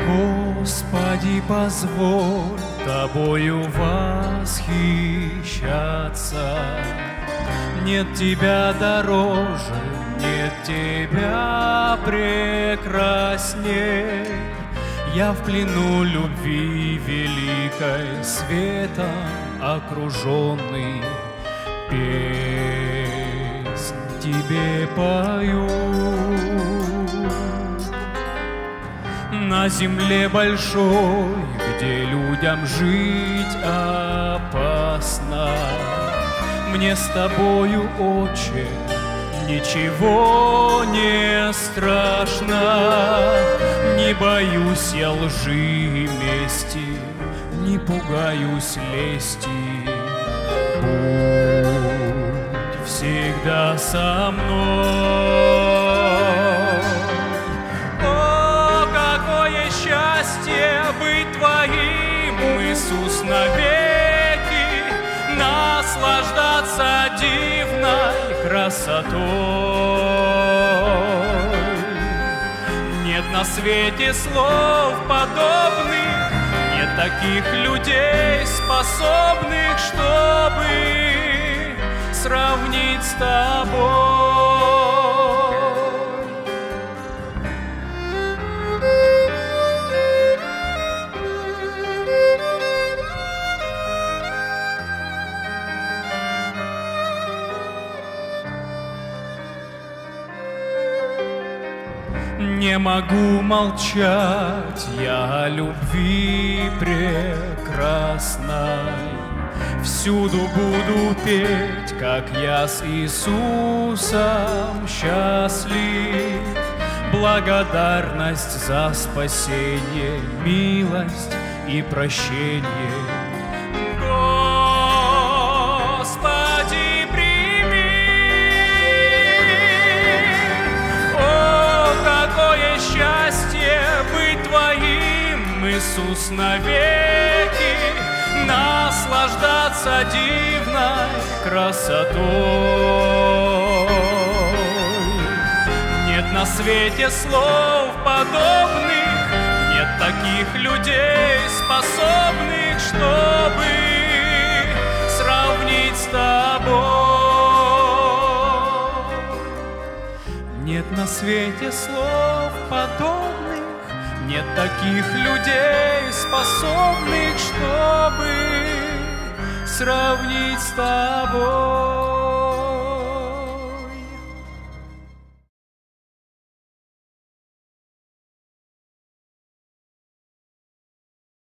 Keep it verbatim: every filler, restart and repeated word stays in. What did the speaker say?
Господи, позволь Тобою восхищаться. Нет Тебя дороже, нет Тебя прекрасней. Я в плену любви великой, светом окруженный, песнь Тебе пою. На земле большой, где людям жить опасно, мне с Тобою, Отче, ничего не страшно. Не боюсь я лжи и мести, не пугаюсь лести. Будь всегда со мной. О, какое счастье быть Твоим, Иисус, навеки, наслаждаться дивной красотой. Нет на свете слов подобных, нет таких людей, способных, чтобы сравнить с Тобой. Не могу молчать я о любви прекрасной. Всюду буду петь, как я с Иисусом счастлив. Благодарность за спасение, милость и прощение. Иисус, навеки, наслаждаться дивной красотой. Нет на свете слов подобных, нет таких людей, способных, чтобы сравнить с Тобой. Нет на свете слов подобных, нет таких людей, способных, чтобы сравнить с Тобой.